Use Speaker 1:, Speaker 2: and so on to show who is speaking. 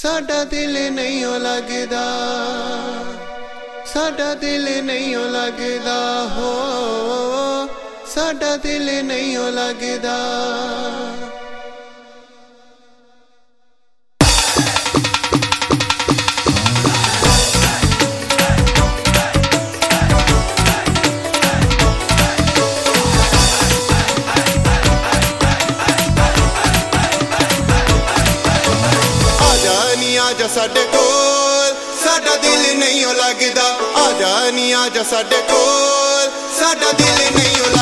Speaker 1: साडा दिल नहीं ओ लगदा, साडा दिल नहीं ओ लगदा हो, साडा दिल नहीं ओ लगदा। आजा साडे कोल साडा दिल नहीं ओ लगदा, आजा नी आजा साडे कोल साडा दिल नहीं ओ लगदा।